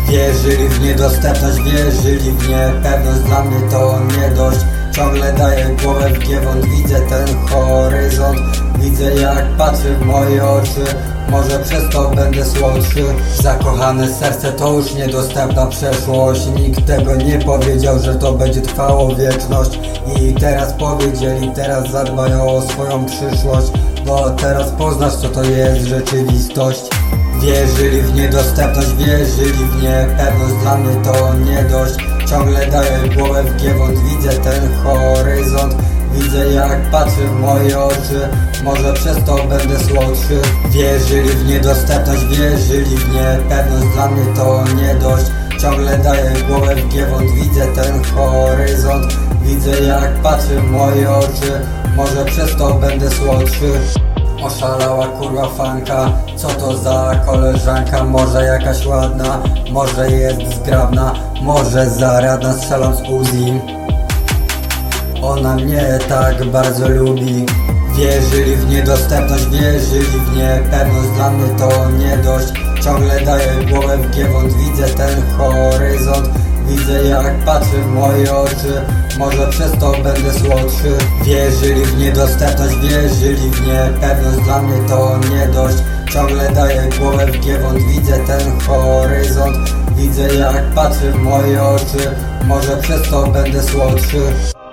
Wierzyli w niedostępność, wierzyli w niepewność. Dla mnie to nie dość. Ciągle daję głowę w giewont, widzę ten horyzont. Widzę jak patrzy w moje oczy, może przez to będę słodszy. Zakochane serce to już niedostępna przeszłość. Nikt tego nie powiedział, że to będzie trwało wieczność. I teraz powiedzieli, teraz zadbają o swoją przyszłość, bo teraz poznasz co to jest rzeczywistość. Wierzyli w niedostępność, wierzyli w niepewność. Dla mnie to nie dość. Ciągle daję głowę w giewont, widzę ten horyzont. Widzę jak patrzy w moje oczy, może przez to będę słodszy. Wierzyli w niedostępność, wierzyli w niepewność. Dla mnie to nie dość. Ciągle daję głowę w giewont, widzę ten horyzont. Widzę jak patrzy w moje oczy, może przez to będę słodszy. Oszalała kurwa fanka, co to za koleżanka? Może jakaś ładna, może jest zgrabna, może zaradna, strzelam z Uzi. Ona mnie tak bardzo lubi. Wierzyli w niedostępność, wierzyli w niepewność. Dla mnie to nie dość. Ciągle daję głowę w giewont, widzę ten horyzont. Widzę jak patrzy w moje oczy, może przez to będę słodszy. Wierzyli w niedostępność, wierzyli w niepewność. Dla mnie to nie dość. Ciągle daję głowę w giewont, widzę ten horyzont. Widzę jak patrzy w moje oczy, może przez to będę słodszy.